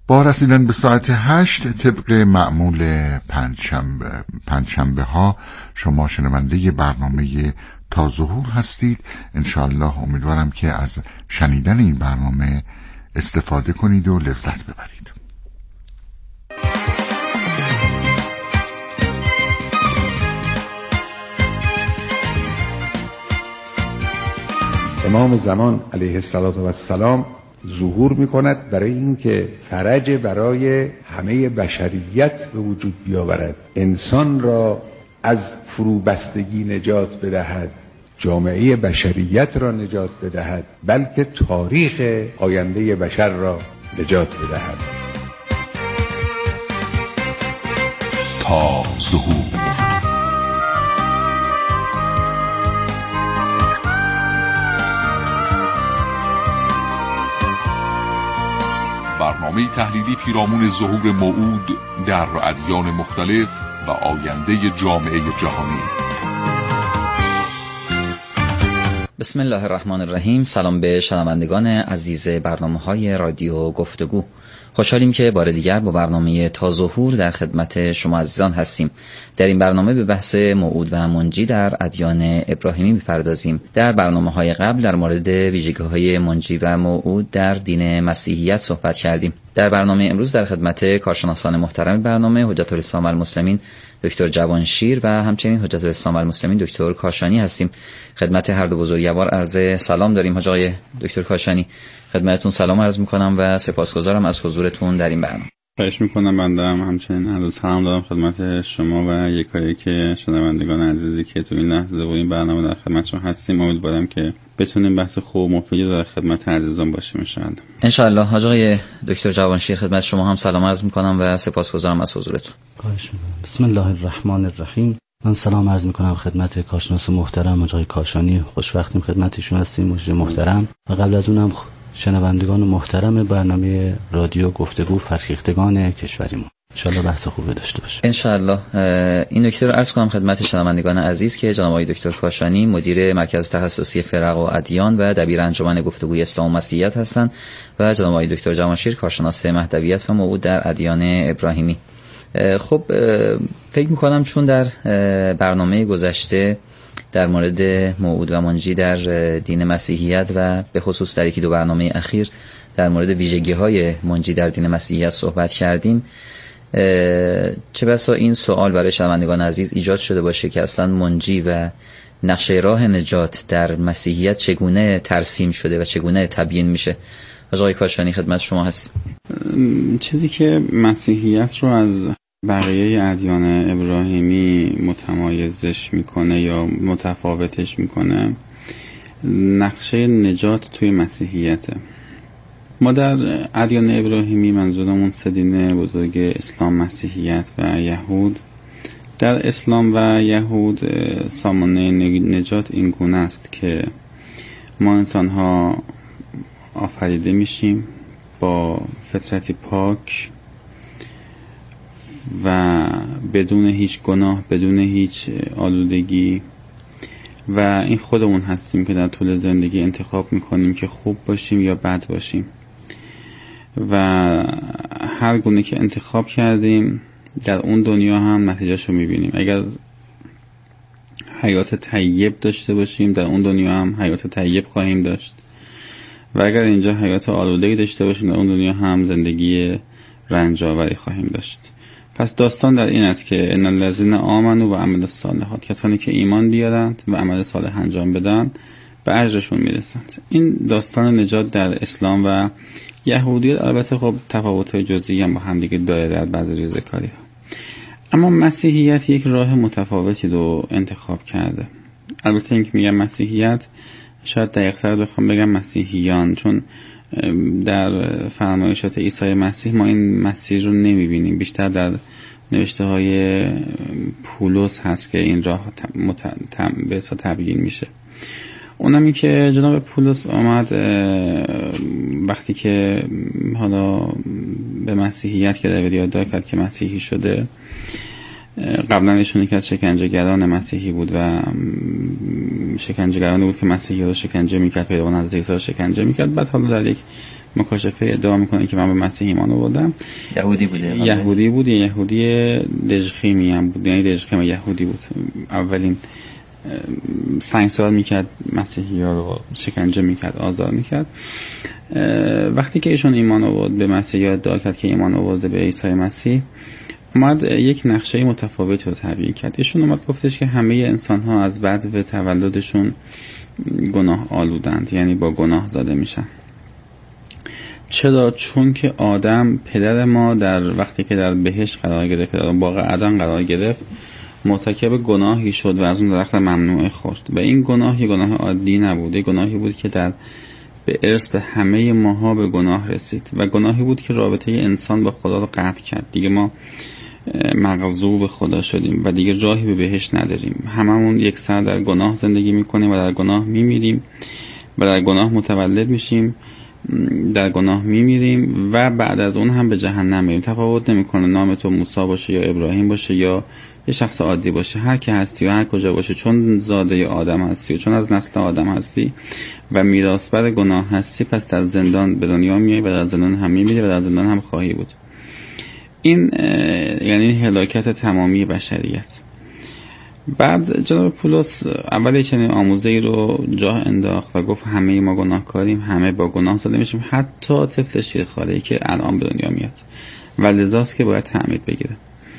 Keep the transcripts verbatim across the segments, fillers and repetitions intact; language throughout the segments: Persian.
با رسیدن به ساعت هشت طبق معمول پنجشنبه پنجشنبه ها شما شنونده برنامه تا ظهور هستید. انشاءالله امیدوارم که از شنیدن این برنامه استفاده کنید و لذت ببرید. امام زمان علیه السلام ظهور می کند برای اینکه فرج برای همه بشریت به وجود بیاورد، انسان را از فروبستگی نجات بدهد، جامعه بشریت را نجات بدهد، بلکه تاریخ آینده بشر را نجات بدهد. تا ظهور برنامه تحلیلی پیرامون ظهور موعود در ادیان مختلف و آینده جامعه جهانی. بسم الله الرحمن الرحیم. سلام به شنوندگان عزیز برنامه‌های رادیو گفتگو. خوشحالیم که بار دیگر با برنامه تا ظهور در خدمت شما عزیزان هستیم. در این برنامه به بحث موعود و منجی در ادیان ابراهیمی می‌پردازیم. در برنامه‌های قبل در مورد ویژگی‌های منجی و موعود در دین مسیحیت صحبت کردیم. در برنامه امروز در خدمت کارشناسان محترم برنامه حجت الاسلام المسلمین دکتر جوانشیر و همچنین حجت الاسلام المسلمین دکتر کاشانی هستیم. خدمت هر دو بزرگوار عرض سلام داریم. حاج آقای دکتر کاشانی، خدمتتون سلام عرض می‌کنم و سپاسگزارم از حضورتون در این برنامه. خواهش می‌کنم. بنده هم همچنین عرض سلام دارم خدمت شما و یکایک شنوندگان عزیزی که تو این لحظه و این برنامه در خدمتشون هستیم. امیدوارم که بتونیم بحث خوب و مفید در خدمت عزیزان باشیم ان شاء الله. ان حاج آقای دکتر جوانشیر، خدمت شما هم سلام عرض می‌کنم و سپاسگزارم از حضورتون. خواهش می‌کنم. بسم الله الرحمن الرحیم. من سلام عرض می‌کنم خدمت کارشناس محترم آقای کاشانی. خوشوقتیم خدمتشون هستیم مجری محترم، و قبل از اونم شنوندگان محترم برنامه رادیو گفتگو فرهیختگان کشوریمون. انشالله بحث خوبی داشته باشه. انشالله. این نکته رو عرض کنم خدمت شنوندگان عزیز که جناب آقای دکتر کاشانی مدیر مرکز تخصصی فرق و ادیان و دبیر انجمن گفتگوی اسلام و مسیحیت هستند و جناب آقای دکتر جوانشیر کارشناس مهدویت و موعود در ادیان ابراهیمی. خب فکر می‌کنم چون در برنامه گذشته در مورد موعود و منجی در دین مسیحیت و به خصوص در یکی دو برنامه اخیر در مورد ویژگی‌های منجی در دین مسیحیت صحبت کردیم، چه بسا این سوال برای شنوندگان عزیز ایجاد شده باشه که اصلا منجی و نقشه راه نجات در مسیحیت چگونه ترسیم شده و چگونه تبیین میشه. آقای کاشانی خدمت شما هستیم. چیزی که مسیحیت رو از بقیه ادیان ابراهیمی متمایزش میکنه یا متفاوتش میکنه نقشه نجات توی مسیحیته. ما در ادیان ابراهیمی، منظورمون سه دین بزرگ اسلام، مسیحیت و یهود، در اسلام و یهود سامانه نجات این گونه است که ما انسان ها آفریده میشیم با فطرتی پاک و بدون هیچ گناه، بدون هیچ آلودگی، و این خودمون هستیم که در طول زندگی انتخاب میکنیم که خوب باشیم یا بد باشیم، و هر گونه که انتخاب کردیم در اون دنیا هم نتیجهشو میبینیم. اگر حیات طیب داشته باشیم در اون دنیا هم حیات طیب خواهیم داشت، و اگر اینجا حیات آلودگی داشته باشیم در اون دنیا هم زندگی رنجاوری خواهیم داشت. پس داستان در این است که ان الذین آمنوا و عملوا الصالحات، کسانی که ایمان بیارند و عمل صالح انجام بدن به اجرشون میرسند. این داستان نجات در اسلام و یهودیت البته خب تفاوت‌های جزئی هم با هم دیگه داره در بعضی ریزه‌کاری‌ها. اما مسیحیت یک راه متفاوتی رو انتخاب کرده. البته اینکه میگم مسیحیت، شاید دقیق‌تر بخوام بگم مسیحیان، چون در فرمایشات عیسی مسیح ما این مسیر رو نمیبینیم. بیشتر در نوشته های پولس هست که این راه مت... به حساب تبیین میشه. اونم این که جناب پولس آمد وقتی که حالا به مسیحیت که در یاد کرد که مسیحی شده، قبلا ایشون یکی از شکنجهگران مسیحی بود و شکنجهگرانی بود که مسیحی رو شکنجه میکرد، پیروان حضرت عیسی رو شکنجه میکرد. بعد حالا در یک مکاشفه ادعا میکنه که من به مسیح ایمان آوردم. یهودی بوده. یهودی بود، یهودی دژخیمی هم بود، یعنی دژخیم یهودی بود. اولین سنگسار میکرد مسیحی ها رو، شکنجه میکرد، آزار میکرد. وقتی که ایشون ایمان آورد به مسیح، ادعا کرد که ایمان آورده به عیسی مسیح، اومد یک نقشه متفاوت رو تبیین کرد. ایشون اومد گفتش که همه انسان ها از بعد و تولدشون گناه آلودند، یعنی با گناه زاده میشن. چرا؟ چون که آدم پدر ما در وقتی که در بهشت قرار گرفت، در باغ عدن قرار گرفت، مرتکب گناهی شد و از اون درخت ممنوعه خورد و این گناه یه گناه عادی نبود، یه گناهی بود که در به ارث به همه ماها به گناه رسید و گناهی بود که رابطه انسان با خدا رو قطع کرد. دیگه ما مغضوب خدا شدیم و دیگه راهی به بهشت نداریم. هممون یک سر در گناه زندگی میکنیم و در گناه میمیریم و در گناه متولد میشیم، در گناه میمیریم و بعد از اون هم به جهنم میریم. تفاوت نمیکنه نام تو موسی باشه یا ابراهیم باشه یا یه شخص عادی باشه، هر کی هستی و هر کجا باشه، چون زاده آدم هستی و چون از نسل آدم هستی و میراثبر گناه هستی، پس در زندان به دنیا میای و در زندان هم میمیری و در زندان هم خواهی بود. این یعنی هلاکت تمامی بشریت. بعد جناب پولس اولی چنین آموزه‌ای رو جاه انداخت و گفت همه ما گناهکاریم، همه با گناه زاده میشیم، حتی طفل شیرخواره‌ای که الان به دنیا میاد و لذاست که باید تعمید بگیره.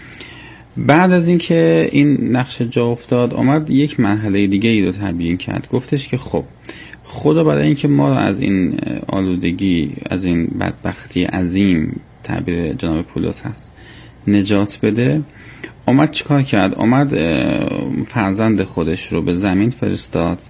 بعد از اینکه این نقشه جا افتاد، اومد یک مرحله دیگه ای رو تبیین کرد. گفتش که خب خدا برای اینکه ما رو از این آلودگی، از این بدبختی عظیم، تعبیر جناب پولس هست، نجات بده، اومد چیکار کرد؟ اومد فرزند خودش رو به زمین فرستاد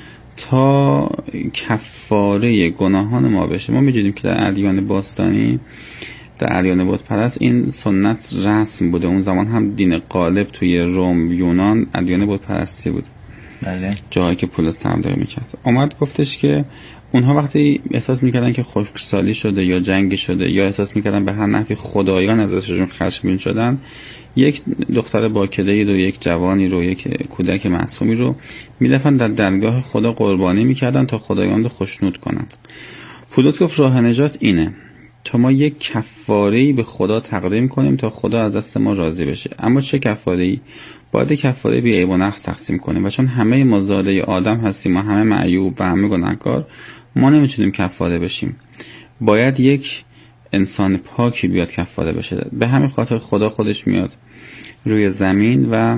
تا کفاره گناهان ما بشه. ما می‌دونیم که در ادیان باستانی، در ادیان بت پرست، این سنت رسم بوده. اون زمان هم دین غالب توی روم، یونان، ادیان بت پرستی بود. بله. جایی که پولس تبلیغ میکرد. اومد گفتش که اونها وقتی احساس میکردن که خشکسالی شده یا جنگ شده یا احساس میکردن به هر نحوی خدایان ازشون خشمگین شدن، یک دختر باکده‌ای رو، یک جوانی رو، یک کودک معصومی رو می‌رفتن در درگاه خدا قربانی میکردن تا خدایان رو خوشنود کنند. پولس گفت راه نجات اینه، تا ما یک کفاره‌ای به خدا تقدیم کنیم تا خدا از دست ما راضی بشه. اما چه کفاره‌ای؟ باید کفاره بی عیب و نقص تقسیم کنیم و چون همه ما زاده آدم هستیم و همه معیوب و همه گناهکار، ما نمیتونیم کفاره بشیم. باید یک انسان پاکی بیاد کفاره بشه. به همین خاطر خدا خودش میاد روی زمین و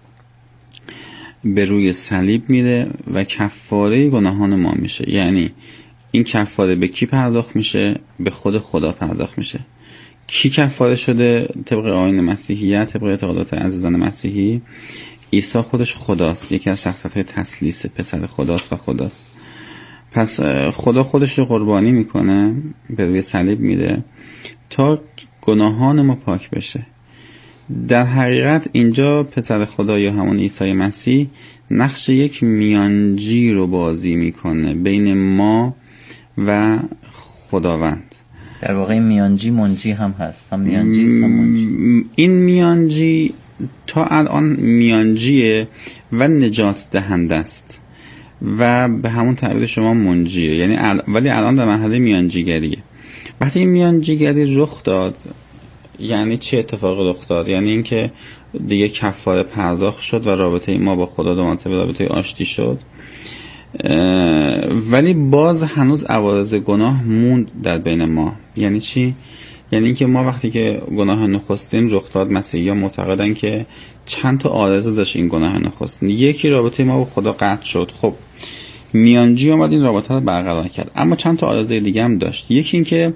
به روی صلیب میره و کفاره گناهان ما میشه. یعنی این کفاره به کی پرداخت میشه؟ به خود خدا پرداخت میشه. کی کفاره شده طبق آیین مسیحیت، طبق اعتقادات عزیزان مسیحی؟ عیسی خودش خداست، یکی از شخصیت‌های تثلیث، پسر خداست و خداست. پس خدا خودش رو قربانی میکنه، به روی صلیب میره تا گناهان ما پاک بشه. در حقیقت اینجا پسر خدا یا همون عیسی مسیح نقش یک میانجی رو بازی میکنه بین ما و خداوند. در واقع میانجی منجی هم هست، هم میانجی است هم منجی. این میانجی تا الان میانجیه و نجات دهنده است و به همون تعبیر شما منجیه، یعنی ال... ولی الان در مرحله میانجیگریه. وقتی این میانجیگری رخ داد، یعنی چه اتفاقی رخ داد؟ یعنی اینکه دیگه کفاره پرداخت شد و رابطه ما با خدا دو مرتبه رابطه آشتی شد، ولی باز هنوز عوارض گناه موند در بین ما. یعنی چی؟ یعنی اینکه ما وقتی که گناه نخستین رخ داد، مسیحی‌ها معتقدن که چند تا عارضه داشت این گناه نخستین. یکی رابطه ما با خدا قطع شد، خب میانجی اومد این رابطه رو برقرار کرد، اما چند تا عارضه دیگه هم داشت. یکی این که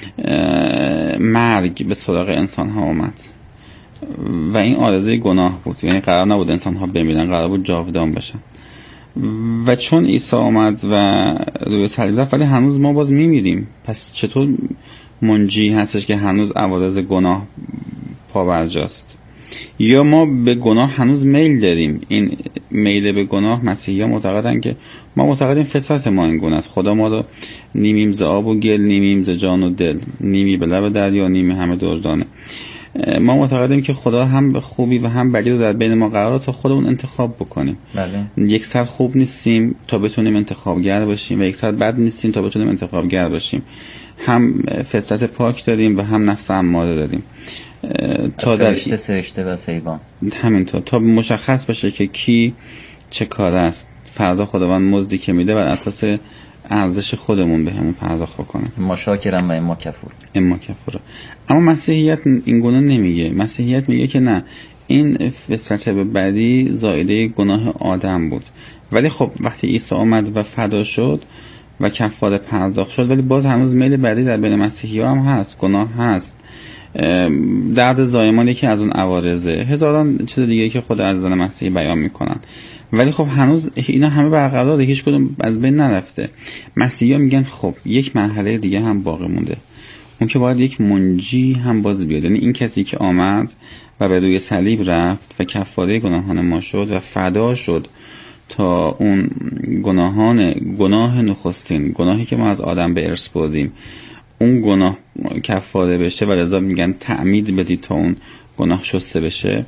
مرگ به سراغ انسان ها اومد و این عارضه گناه بود، یعنی قرار نبود انسان ها بمیرن، قرار بود جاودان بشن. و چون عیسی آمد و روی صلیب رفت ولی هنوز ما باز میمیریم، پس چطور منجی هستش که هنوز عوارض گناه پابرجاست؟ یا ما به گناه هنوز میل داریم؟ این میل به گناه مسیحی‌ها معتقدن که ما معتقدیم فطرت ما این گونه است. خدا ما رو نیمیم ز آب و گل، نیمیم ز جان و دل، نیمی به لب دریا، نیمی همه دردانه. ما معتقدیم که خدا هم خوبی و هم بدی رو در بین ما قرار داد تا خودمون انتخاب بکنیم. بله. یک سر خوب نیستیم تا بتونیم انتخابگر باشیم و یک سر بد نیستیم تا بتونیم انتخابگر باشیم. هم فطرت پاک داریم و هم نفس اماره داریم. تا در فرشته سرشته و حیوان همینطور تا مشخص بشه که کی چه کار است، فردا خداوند مزدی که میده بر اساس ارزش خودمون بهمون پرداخت کنه. ما شاکرم و اما کفور. اما کفور. اما مسیحیت این گونه نمیگه. مسیحیت میگه که نه، این فطرت به بدی زائده گناه آدم بود، ولی خب وقتی عیسی آمد و فدا شد و کفاره پرداخت شد، ولی باز هنوز میل بدی در بین مسیحی‌ها هم هست، گناه هست، درد زایمانی که از اون عوارضه، هزاران چیز دیگه که خود عزیزان مسیحی بیان میکنن، ولی خب هنوز اینا همه برقراره، هیچ کدوم از بین نرفته. مسیحی‌ها میگن خب یک مرحله دیگه هم باقی مونده، اون که باید یک منجی هم باز بیاد، یعنی این کسی که آمد و به روی صلیب رفت و کفاره گناهان ما شد و فدا شد تا اون گناهان گناه نخستین گناهی که ما از آدم به ارث بردیم اون گناه کفاره بشه، و لذا میگن تعمید بدید تا اون گناه شسته بشه.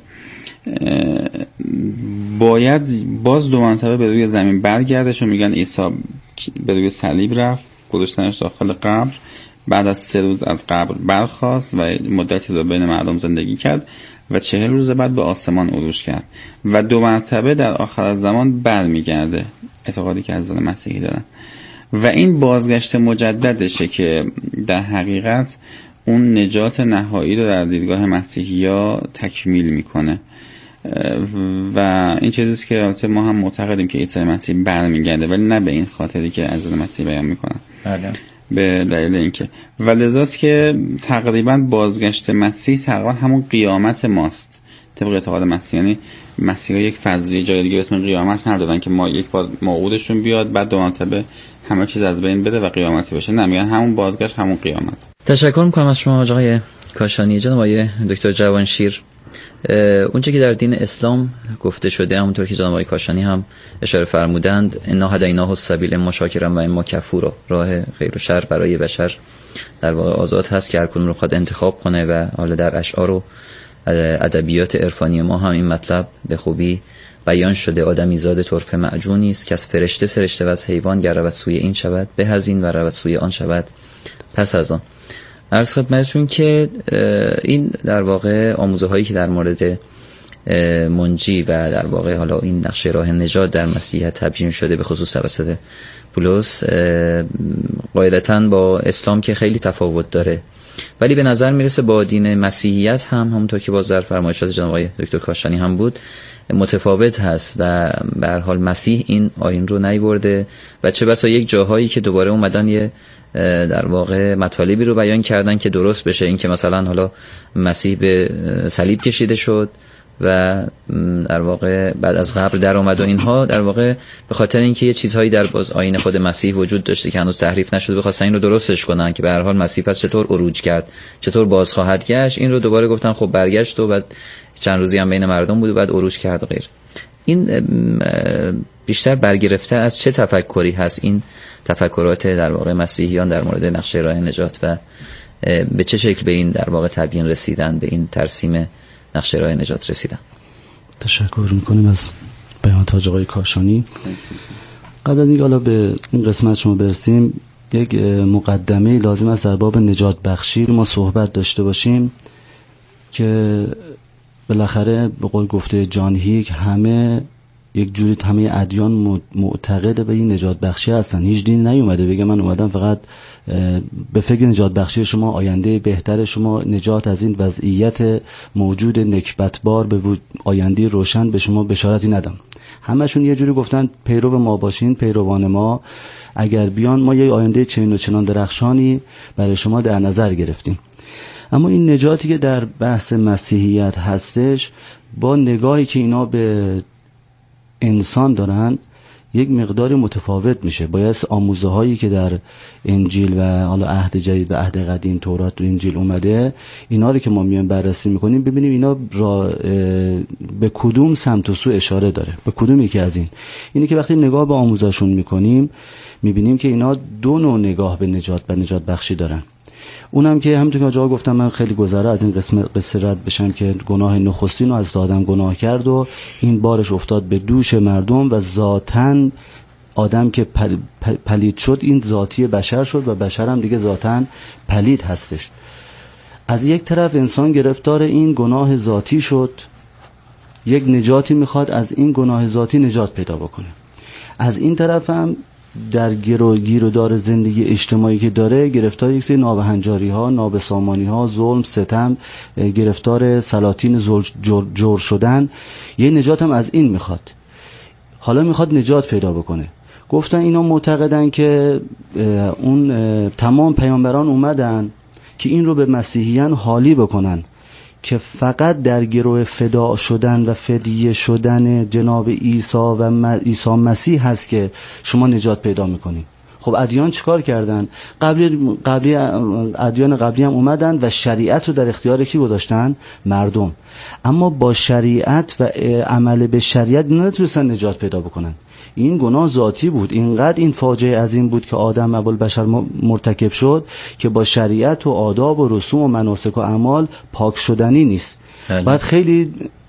باید باز دو مرتبه به روی زمین برگرده، چون میگن عیسی به روی صلیب رفت، گذاشتنش داخل قبر، بعد از سه روز از قبر برخاست و مدتی رو بین مردم زندگی کرد و چهل روز بعد به آسمان عروج کرد و دو مرتبه در آخر زمان برمیگرده، اعتقادی که از مسیحی دارن. و این بازگشت مجددشه که در حقیقت اون نجات نهایی رو در دیدگاه مسیحی‌ها تکمیل میکنه و این چیزیست که البته ما هم معتقدیم که عیسی مسیح برمیگرده، ولی نه به این خاطری که از مسیح بیان میکنن. بله. به دلیل اینکه ولذاست که تقریبا بازگشت مسیح تقریبا همون قیامت ماست طبق اعتقاد مسیح. یعنی مسیحا یک فضیه جای دیگه اسم قیامت ندادن که ما یک بار موعودشون بیاد بعد دو مرتبه همه چیز از بین بده و قیامتی بشه، نه، میگن همون بازگشت همون قیامت. تشکر میکنم از شما آقای کاشانی. جناب آقای دکتر جوانشیر، اونچه که در دین اسلام گفته شده همونطور که جناب آقای کاشانی هم اشاره فرمودند، انا هدیناه السبیل اما شاکرا و اما کفورا، راه خیر و شر برای بشر در واقع آزاد هست که هر کدوم رو خود انتخاب کنه و حالا در اشعار و ادبیات عرفانی ما هم این مطلب به خوبی بیان شده. آدمی زاد طرفه معجونی است که از فرشته سرشته و از حیوان گر رود سوی این شود به هزین و رود سوی آن شود پس از آن. عرض خدمتتون که این در واقع آموزه هایی که در مورد منجی و در واقع حالا این نقشه راه نجات در مسیحیت تبیین شده به خصوص توسط پولس قاعدتاً با اسلام که خیلی تفاوت داره، ولی به نظر میرسه با دین مسیحیت هم همونطور که باز در فرمایشات جناب آقای دکتر کاشانی هم بود متفاوت هست و به هر حال مسیح این آیین رو نیورده و چه بسا یک جاهایی که دوباره اومدن یه در واقع مطالبی رو بیان کردن که درست بشه، این که مثلا حالا مسیح به صلیب کشیده شد و در واقع بعد از قبر در اومد و اینها، در واقع به خاطر اینکه یه چیزهایی در باز آیین خود مسیح وجود داشته که هنوز تحریف نشده بخواستن این رو درستش کنن که به هر حال مسیح پس چطور عروج کرد، چطور باز خواهد گشت، این رو دوباره گفتن خب برگشت و بعد چند روزی هم بین مردم بود و بعد عروج کرد و غیر. این بیشتر برگرفته از چه تفکری هست این تفکرات در واقع مسیحیان در مورد نقشه راه نجات و به چه شکل به این در واقع تبیین رسیدن، به این ترسیم نقشه راه نجات رسیدن؟ تشکر میکنیم از بیان تاج آقای کاشانی. قبل از اینکه حالا به این قسمت شما برسیم، یک مقدمه لازم است در باب نجات بخشی ما صحبت داشته باشیم که بالاخره به قول گفته جان هیک همه یک جوری همه ادیان معتقد به این نجات بخشی هستن. هیچ دینی نیومده بگه من اومدم فقط به فکر نجات بخشی شما، آینده بهتر شما، نجات از این وضعیت موجود نکبتبار به آینده روشن به شما بشارتی ندم. همشون یه جوری گفتن پیرو ما باشین، پیروان ما اگر بیان ما یه آینده چنین و چنان درخشانی برای شما در نظر گرفتیم. اما این نجاتی که در بحث مسیحیت هستش با نگاهی که اینا به انسان دارن یک مقداری متفاوت میشه. باید آموزه هایی که در انجیل و حالا عهد جدید و عهد قدیم تورات و انجیل اومده، اینا رو که ما میایم بررسی میکنیم ببینیم اینا را به کدوم سمت و سو اشاره داره، به کدوم یکی از این. اینی که وقتی نگاه به آموزشون میکنیم میبینیم که اینا دو نوع نگاه به نجات و نجات بخشی دارن. اونم که همونطور که آجا گفتم من خیلی گذره از این قسم قصه رد بشم که گناه نخستین رو از آدم گناه کرد و این بارش افتاد به دوش مردم و ذاتاً آدم که پل پلید شد این ذاتی بشر شد و بشر هم دیگه ذاتاً پلید هستش. از یک طرف انسان گرفتار این گناه ذاتی شد، یک نجاتی میخواد از این گناه ذاتی نجات پیدا بکنه. از این طرف هم در گرو گیر و دار زندگی اجتماعی که داره گرفتار یک سری نابهنجاری ها، نابسامانی ها، ظلم، ستم، گرفتار سلاطین جور, جور شدن. یه نجات هم از این میخواد. حالا میخواد نجات پیدا بکنه. گفتن اینا معتقدن که اون تمام پیامبران اومدن که این رو به مسیحیان حالی بکنن که فقط در گروه فدا شدن و فدیه شدن جناب عیسی و عیسی مسیح هست که شما نجات پیدا میکنید. خب ادیان چیکار کردن؟ قبلی قبلی ادیان قبلی هم اومدن و شریعت رو در اختیار کی گذاشتن؟ مردم. اما با شریعت و عمل به شریعت نتونستن نجات پیدا بکنن. این گناه ذاتی بود. اینقدر این فاجعه عظیم بود که آدم ابوالبشر مرتکب شد که با شریعت و آداب و رسوم و مناسک و اعمال پاک شدنی نیست. باید خیلی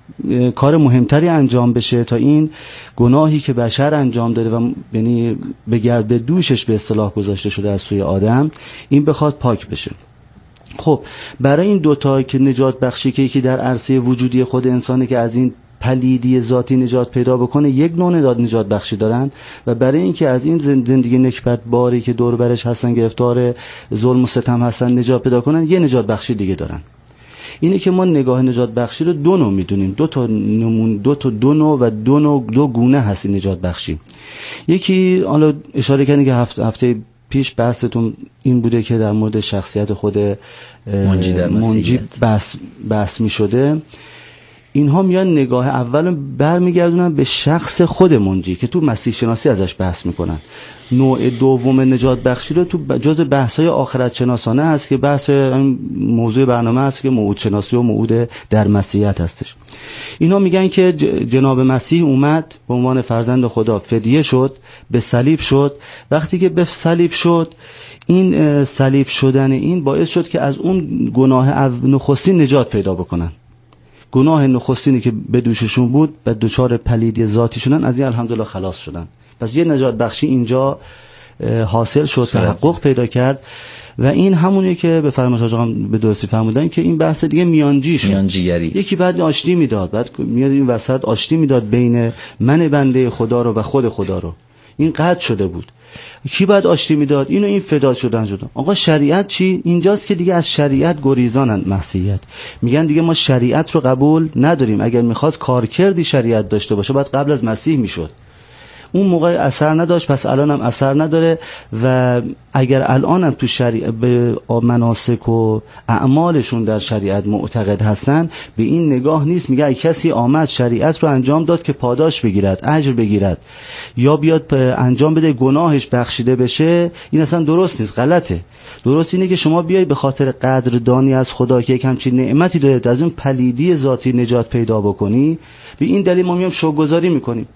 کار مهمتری انجام بشه تا این گناهی که بشر انجام داده و یعنی به گرد به دوشش به اصطلاح گذاشته شده از سوی آدم، این بخواد پاک بشه. خب برای این دوتا که نجات بخشی که یکی در عرصه وجودی خود انسانه که از این پلیدی ذاتی نجات پیدا بکنه، یک نوع نجات بخشی دارن، و برای اینکه از این زندگی نکبت باری که دور برش هستن گرفتار ظلم و ستم هستن نجات پیدا کنن، یه نجات بخشی دیگه دارن. اینه که ما نگاه نجات بخشی رو دو نوع میدونیم، دو تا نمون دو تا دو نوع و دو نوع دو گونه هست نجات بخشی. یکی حالا اشاره کردن که هفته, هفته پیش بحثتون این بوده که در مورد شخصیت خود منجی در منجی بحث بحث میشده. اینها میان نگاه اول برمیگردونن به شخص خود منجی که تو مسیح شناسی ازش بحث میکنن. نوع دوم نجات بخشی رو تو جز بحث‌های آخرت شناسانه هست که بحث موضوع برنامه هست که موعود شناسی و موعود در مسیحیت هستش. اینا میگن که جناب مسیح اومد به عنوان فرزند خدا، فدیه شد، به صلیب شد. وقتی که به صلیب شد، این صلیب شدن این باعث شد که از اون گناه نخستین نجات پیدا بکنن. گناه نخستینی که به دوششون بود، به دوچار پلیدی ذاتی شدن، از این الحمدلله خلاص شدن. پس یه نجات بخشی اینجا حاصل شد، تحقق پیدا کرد. و این همونیه که به فرمایش آقا به درستی فهمیدن که این بحث دیگه میانجی شد، میانجیگری. یکی بعد آشتی میداد، بعد میاد این وسط آشتی میداد بین من بنده خدا رو و خود خدا رو. این قطع شده بود. کی بعد آشتی میداد؟ اینو این فدا شدن شدن. آقا شریعت چی؟ اینجاست که دیگه از شریعت گریزانن مسیحیت. میگن دیگه ما شریعت رو قبول نداریم. اگر میخواد کارکردی شریعت داشته باشه بعد قبل از مسیح میشد. اون موقع اثر نداشت، پس الان هم اثر نداره. و اگر الان هم تو شریعت به مناسک و اعمالشون در شریعت معتقد هستن، به این نگاه نیست میگه کسی آمد شریعت رو انجام داد که پاداش بگیرد، اجر بگیرد، یا بیاد انجام بده گناهش بخشیده بشه. این اصلا درست نیست، غلطه. درست اینه که شما بیای به خاطر قدردانی از خدا که یک همچین نعمتی داره از اون پلیدی ذاتی نجات پیدا بکنی. به این دلیل ما میام شوگذاری میکنیم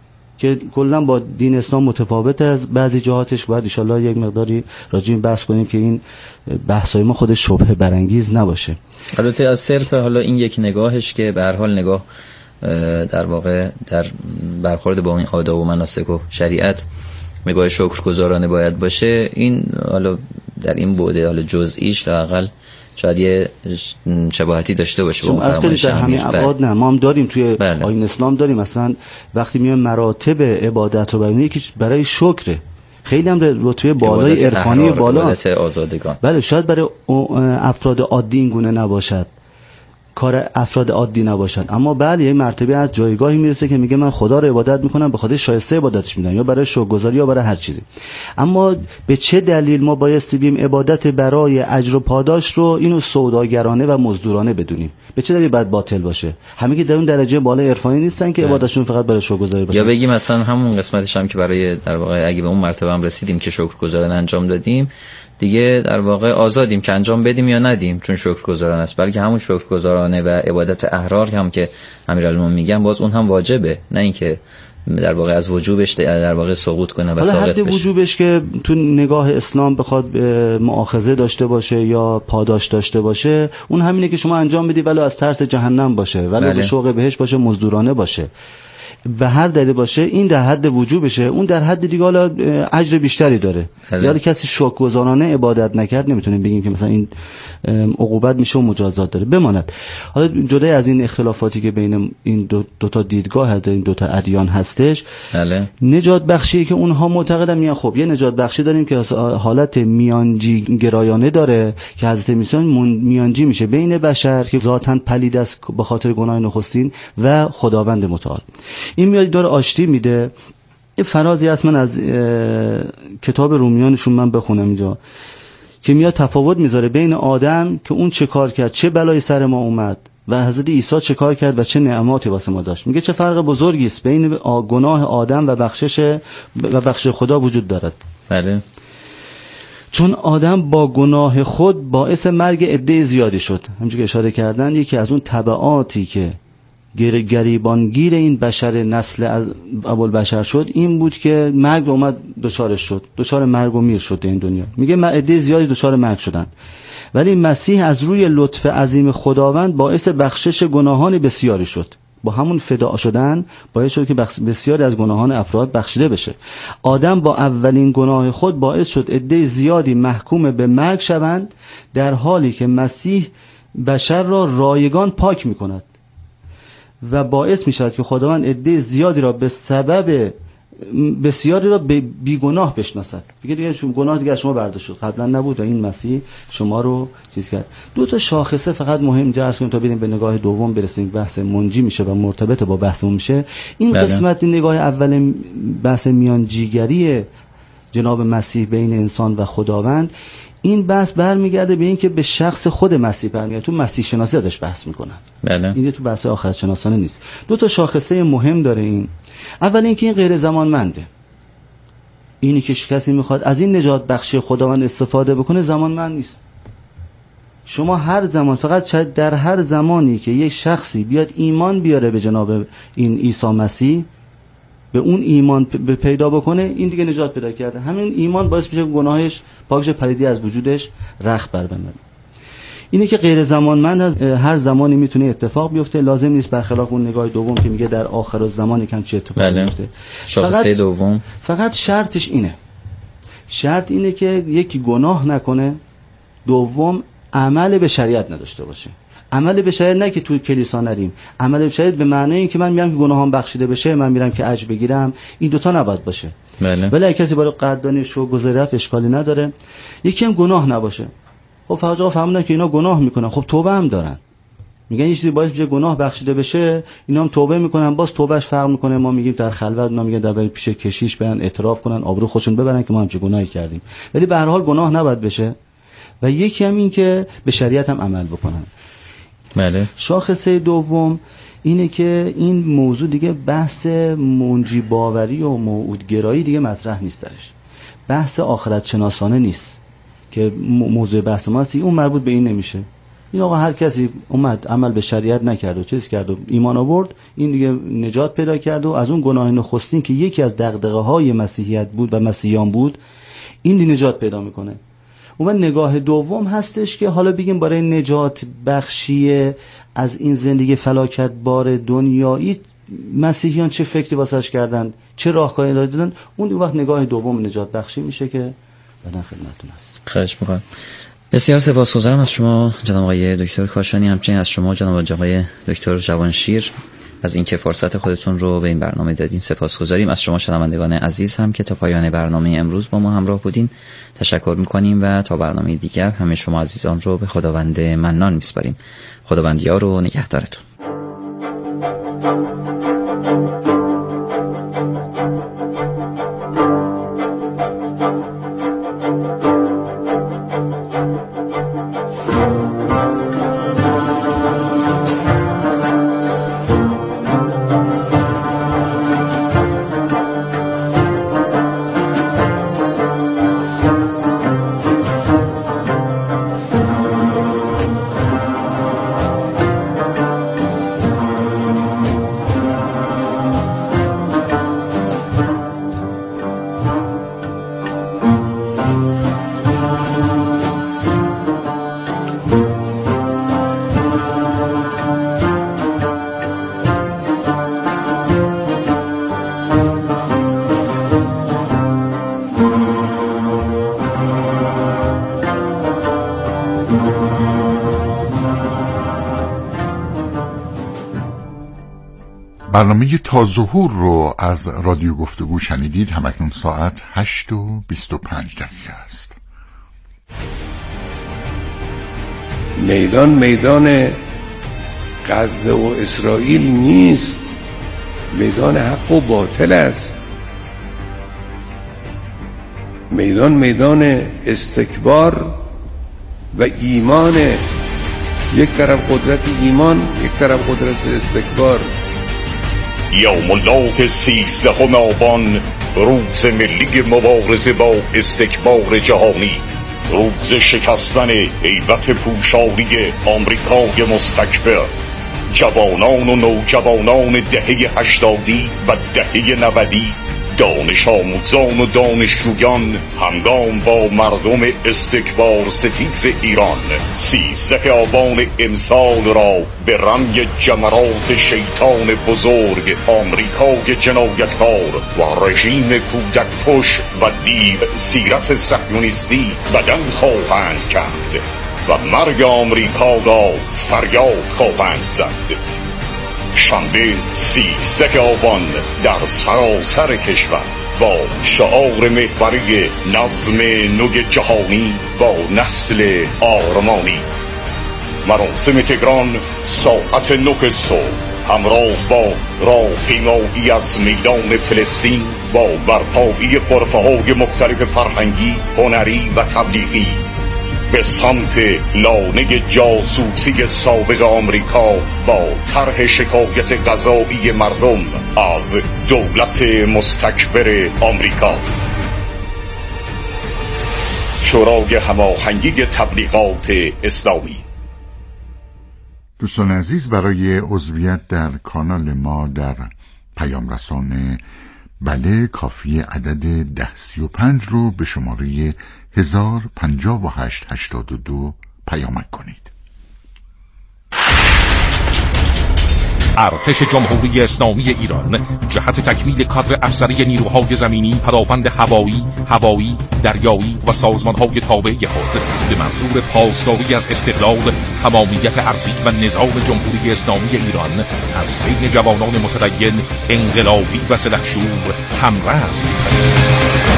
که کلا با دین اسلام متفاوته از بعضی جهاتش. باید ان شاءالله یک مقداری راجع به بحث کنیم که این بحثای ما خودش شبهه برانگیز نباشه. البته از صرف حالا این یک نگاهش که به هر حال نگاه در واقع در برخورد با این آداب و مناسک و شریعت نگاه شکرگزارانه باید باشه. این حالا در این بعد حالا جزئیش لااقل شاید یه شباهتی داشته باشه با اون فرمایش همین ابعاد. نه ما هم داریم توی بله. آیین اسلام داریم. مثلا وقتی میایم مراتب عبادت رو برای یکیش برای شکره، خیلی هم رتبه بالای عرفانی بالا عبادت آزادگان. بله شاید برای افراد عادی این گونه نباشد، کار افراد عادی نباشد، اما بله یه مرتبه از جایگاهی میرسه که میگه من خدا رو عبادت میکنم، به خاطر شایسته عبادتش میدم، یا برای شکرگزاری یا برای هر چیزی. اما به چه دلیل ما بایستی بیم عبادت برای اجر و پاداش رو اینو سوداگرانه و مزدورانه بدونیم؟ به چه دلیل باید باطل باشه؟ همه که در اون درجه بالای عرفانی نیستن که عبادتشون فقط برای شکرگزاری باشه. یا بگیم مثلا همون قسمتش هم که برای در واقع اگه به اون مرتبه هم رسیدیم که شکرگزارانه انجام دادیم، دیگه در واقع آزادیم که انجام بدیم یا ندیم، چون شکرگزارانه است. بلکه همون شکرگزارانه و عبادت احرار هم که امیرالمومنین میگن باز اون هم واجبه، نه اینکه در واقع از وجوبش در واقع سقوط کنه و ساقط بشه. حد وجوبش که تو نگاه اسلام بخواد مؤاخذه داشته باشه یا پاداش داشته باشه، اون همینه که شما انجام بدی ولو از ترس جهنم باشه، ولو بله. به شوق بهش باشه، مزدورانه باشه. به هر دلیل باشه این در حد وجوبشه، اون در حد دیگه حالا اجر بیشتری داره. یا کسی شکرگزارانه عبادت نکرد نمیتونیم بگیم که مثلا این عقوبت میشه و مجازات داره. بماند حالا جدا از این اختلافاتی که بین این دو, دو تا دیدگاه هست، این دو تا ادیان هستش، بله. نجات بخشی که اونها معتقدن میان خب یه نجات بخشی داریم که حالت میانجی گرایانه داره که حضرت عیسی میانجی میشه بین بشر که ذاتاً پلید است به خاطر گناه نخستین و خداوند متعال. این میاد داره آشتی میده. یه فرازی هست من از کتاب رومیانشون من بخونم اینجا که میاد تفاوت میذاره بین آدم که اون چه کار کرد، چه بلای سر ما اومد، و حضرت عیسی چه کار کرد و چه نعماتی واسه ما داشت. میگه چه فرق بزرگی است بین گناه آدم و بخشش و بخش خدا وجود دارد. بله. چون آدم با گناه خود باعث مرگ عده زیادی شد. همونجوری که اشاره کردن یکی از اون تبعاتی که گریبانگیر این بشر نسل از ابوالبشر شد این بود که مرگ اومد دچارش شد، دچار مرگ و میر شد این دنیا. میگه عده زیادی دچار مرگ شدن، ولی مسیح از روی لطف عظیم خداوند باعث بخشش گناهان بسیاری شد. با همون فدا شدن باعث شد که بسیاری از گناهان افراد بخشیده بشه. آدم با اولین گناه خود باعث شد عده زیادی محکوم به مرگ شوند، در حالی که مسیح بشر را رایگان پاک میکند و باعث می شود که خداوند عده زیادی را به سبب بسیاری را به بیگناه بشناسد. بگه دیگه شما گناه دیگه شما برداشت شد، قبلا نبود و این مسیح شما رو چیز کرد. دو تا شاخصه فقط مهم جرس کنیم تا بریم به نگاه دوم برسیم. بحث منجی میشه و مرتبط با بحثمون میشه. این بله. قسمت نگاه اول بحث میانجیگری جناب مسیح بین انسان و خداوند، این بحث برمیگرده به این که به شخص خود مسیح برمیگرده. تو مسیح شناسی ازش بحث میکنن. بله. این تو بحث آخرت شناسانه نیست. دو تا شاخصه مهم داره این. اول اینکه این غیر زمانمنده. اینی که کسی میخواد از این نجات بخشی خداوند استفاده بکنه زمانمند نیست. شما هر زمان، فقط در هر زمانی که یک شخصی بیاد ایمان بیاره به جناب این عیسی مسیح، به اون ایمان پ- پیدا بکنه، این دیگه نجات پیدا کرده. همین ایمان باعث میشه گناهش پاکش، پلیدی از وجودش رخ بر بمونه. اینه که غیر زمانمند از هر زمانی میتونه اتفاق بیفته، لازم نیست برخلاف اون نگاه دوم که میگه در آخر الزمان کم چه اتفاقی بله. بیفته. شاخصه دوم فقط شرطش اینه، شرط اینه که یکی گناه نکنه، دوم عمل به شریعت نداشته باشه. عمل به شریعت نه که تو کلیسا نریم، عمل به شریعت به معنی این که من میام که گناهام بخشیده بشه، من میرم که اجر بگیرم، این دوتا نباید باشه. بله. ولی کسی برای قدردانی شو گذرف اشکالی نداره. یکی هم گناه نباشه. خب فقط فهمیدن که اینا گناه میکنن، خب توبه هم دارن، میگن یه چیزی باعث میشه گناه بخشیده بشه، اینا هم توبه میکنن، باز توبهش فرق میکنه. ما میگیم در خلوت، اونا میگن در پیش کشیش برن اعتراف کنن، آبرو خودشون ببرن که ما هم چه گناهی کردیم، ولی به هر حال گناه نباید بشه. و یکی هم این که به شریعت هم عمل بکنن. بله. شاخصه دوم اینه که این موضوع دیگه بحث منجی باوری و موعودگرایی دیگه مطرح نیست درش. بحث آخرت شناسانه نیست که موضوع بحث ما هستی، اون مربوط به این نمیشه. این آقا هر کسی اومد عمل به شریعت نکرد و چیز کرد و ایمان آورد، این دیگه نجات پیدا کرد و از اون گناه نخستین که یکی از دغدغه‌های مسیحیت بود و مسیحیان بود، این دی نجات پیدا میکنه. اون نگاه دوم هستش که حالا بگیم برای نجات بخشی از این زندگی فلاکت بار دنیایی مسیحیان چه فکری واسش کردن، چه راهکاری دادن، اون وقت نگاه دوم نجات بخشی میشه که بعدن خدمتتون هست. خواهش میکنم. بسیار سپاسگزارم از شما جناب آقای دکتر کاشانی، همچنین از شما جناب آقای دکتر جوانشیر از اینکه فرصت خودتون رو به این برنامه دادین. سپاسگزاریم از شما شنوندگان عزیز هم که تا پایان برنامه امروز با ما همراه بودین. تشکر میکنیم و تا برنامه دیگر همه شما عزیزان رو به خداوند منان میسپاریم. خداوند یار و نگهدارتون. برنامه تا ظهور رو از رادیو گفتگو شنیدید. همکنون ساعت هشت و بیست و پنج دقیقه است. میدان میدان غزه و اسرائیل نیست، میدان حق و باطل است. میدان میدان استکبار و ایمان، یک طرف قدرت ایمان، یک طرف قدرت استکبار. یوم الله سیزدهم آبان، روز ملی مبارزه با استکبار جهانی، روز شکستن هیبت پوشالی آمریکای مستکبر. جوانان و نوجوانان دهه هشتادی و دهه نودی، دانش آموزان و دانشجویان هنگام با مردم استکبار ستیز ایران سیزده آبان امسال را به رنگ جمرات شیطان بزرگ آمریکای جنایتکار و رژیم کودک کش و دیو سیرت صهیونیستی بدل خواهند کرد و مرگ آمریکا را فریاد خواهند زد. شنبه سیزده آبان در سراسر کشور با شعار محوری نظم نو جهانی با نسل آرمانی. مراسم تهران ساعت نه صبح همراه با راهپیمایی از میدان فلسطین با برپایی غرفه‌های مختلف فرهنگی، هنری و تبلیغی به سمت لانه جاسوسی سابق آمریکا با طرح شکایت قضایی مردم از دولت مستکبر آمریکا. شورای هماهنگی تبلیغات اسلامی. دوستان عزیز، برای عضویت در کانال ما در پیام رسانه بله کافی عدد ده سی و پنج رو به شماره هزار پنجاه و هشت هشتاد و دو پیامک کنید. ارتش جمهوری اسلامی ایران جهت تکمیل کادر افسری نیروهای زمینی، پدافند هوایی، هوایی، دریایی و سازمانهای تابع خود به منظور پاسداری از استقلال، تمامیت ارضی و نظام جمهوری اسلامی ایران از بین جوانان متدین، انقلابی و سلحشور همرأس می‌پذیرد.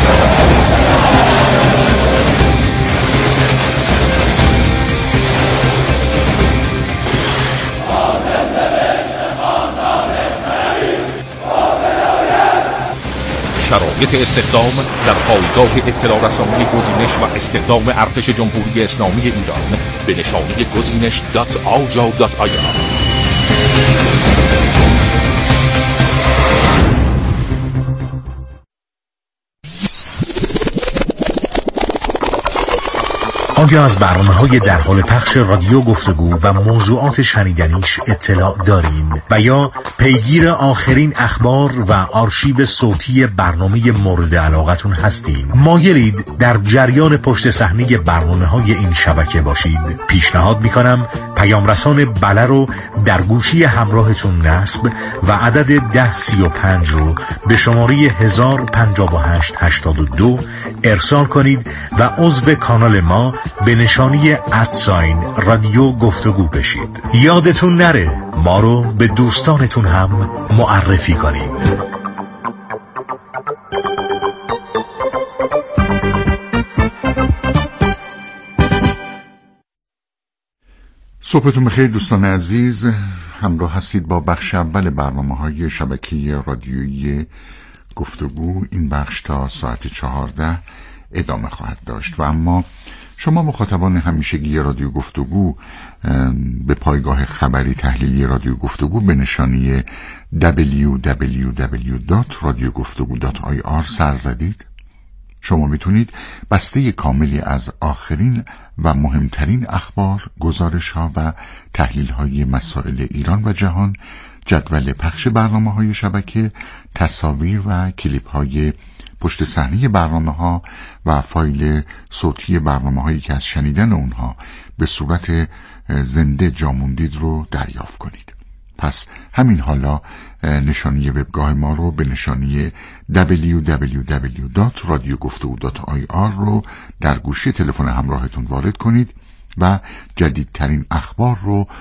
شرایط استخدام در پایگاه اطلاع رسانی گزینش و استخدام ارتش جمهوری اسلامی ایران به نشانی گزینش دات آجا دات آی آر. آیا از برنامه‌های در حال پخش رادیو گفتگو و موضوعات شنیدنیش اطلاع دارین و یا پیگیر آخرین اخبار و آرشیو صوتی برنامه مورد علاقتون هستین؟ مایلید در جریان پشت صحنه برنامه‌های این شبکه باشید؟ پیشنهاد می‌کنم پیام رسان بله رو در گوشی همراهتون نصب و عدد ده سی و پنج رو به شماره هزار پنجاه و هشت هشتاد و دو ارسال کنید و عضو کانال ما به نشانی ادساین رادیو گفتگو بشید. یادتون نره ما رو به دوستانتون هم معرفی کنید. صبحتون بخیر دوستان عزیز، همراه هستید با بخش اول برنامه‌های شبکه رادیویی گفتگو. این بخش تا ساعت چهارده ادامه خواهد داشت و اما شما مخاطبان همیشگی رادیو گفتگو به پایگاه خبری تحلیلی رادیو گفتگو به نشانی دبلیو دبلیو دبلیو دات رادیو گفتگو دات آی آر سر زدید. شما میتونید بسته کاملی از آخرین و مهمترین اخبار، گزارش‌ها و تحلیل‌های مسائل ایران و جهان، جدول پخش برنامه‌های شبکه، تصاویر و کلیپ‌های پشت صحنه برنامه‌ها و فایل صوتی برنامه‌هایی که از شنیدن اونها به صورت زنده جا موندید رو دریافت کنید. پس همین حالا نشانی وبگاه ما رو به نشانی دبلیو دبلیو دبلیو دات رادیو گفتگو دات آی آر رو در گوشی تلفن همراهتون وارد کنید و جدیدترین اخبار رو